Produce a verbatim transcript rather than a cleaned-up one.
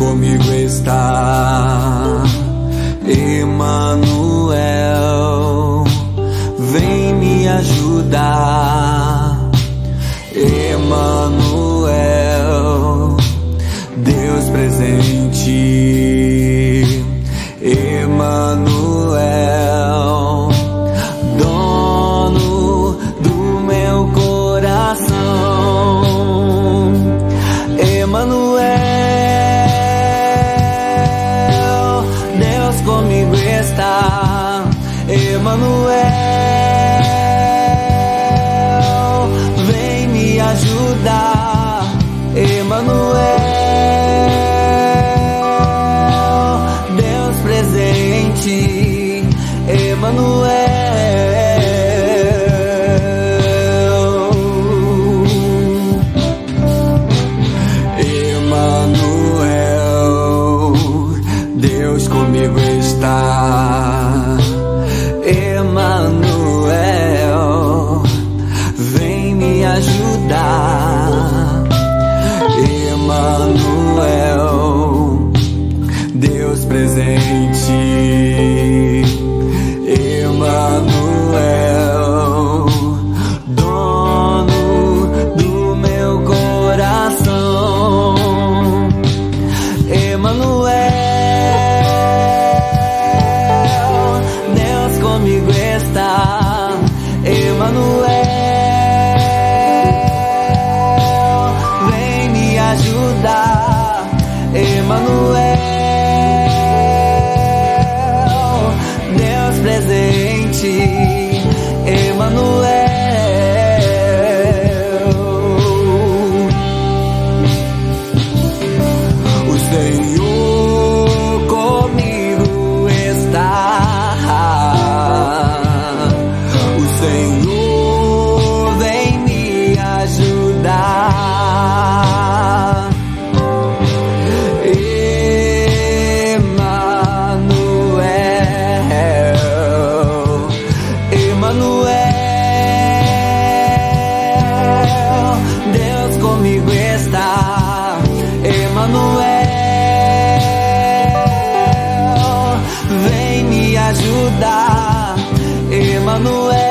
comigo está. Emanuel, vem me ajudar. Emanuel, Deus presente. Emanuel, dono do meu coração. Emanuel, Deus comigo está. Emanuel, vem me ajudar. Emanuel, Deus presente. Emanuel, Emanuel, Deus comigo está. Emanuel, vem me ajudar. Emanuel, Deus presente. Emanuel, dono do meu coração. Emanuel, Deus comigo está. Emanuel, vem me ajudar. Emanuel, Deus presente. Emanuel, o Senhor comigo está. O Senhor vem me ajudar. Emanuel, Emanuel, Deus comigo está. Emanuel, vem me ajudar. Emanuel,